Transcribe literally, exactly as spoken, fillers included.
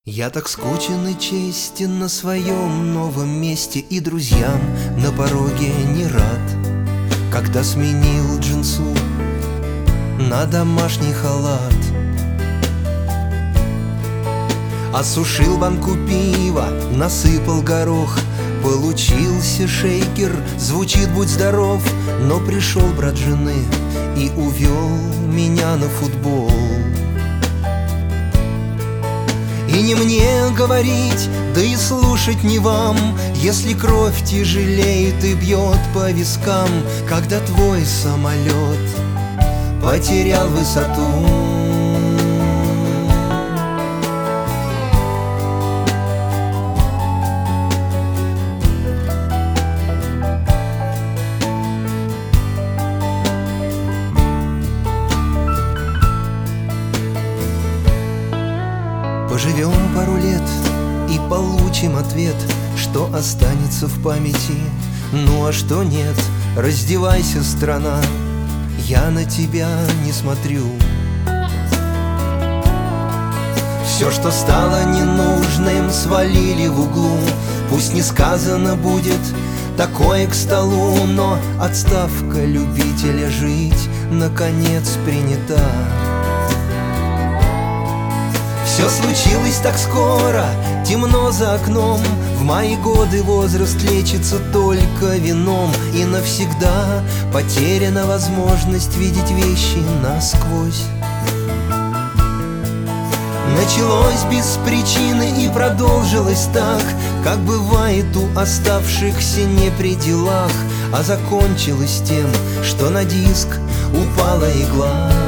Я так скучен и честен на своем новом месте, и друзьям на пороге не рад. Когда сменил джинсу на домашний халат, осушил банку пива, насыпал горох. Получился шейкер, звучит «Будь здоров». Но пришел брат жены и увел меня на футбол. И не мне говорить, да и слушать не вам, если кровь тяжелеет и бьет по вискам, когда твой самолет потерял высоту. Поживем пару лет и получим ответ, что останется в памяти. Ну а что нет, раздевайся, страна, я на тебя не смотрю. Все, что стало ненужным, свалили в углу. Пусть не сказано будет такое к столу, но отставка любителя жить наконец принята. Все случилось так скоро, темно за окном. В мои годы возраст лечится только вином, и навсегда потеряна возможность видеть вещи насквозь. Началось без причины и продолжилось так, как бывает у оставшихся не при делах, а закончилось тем, что на диск упала игла.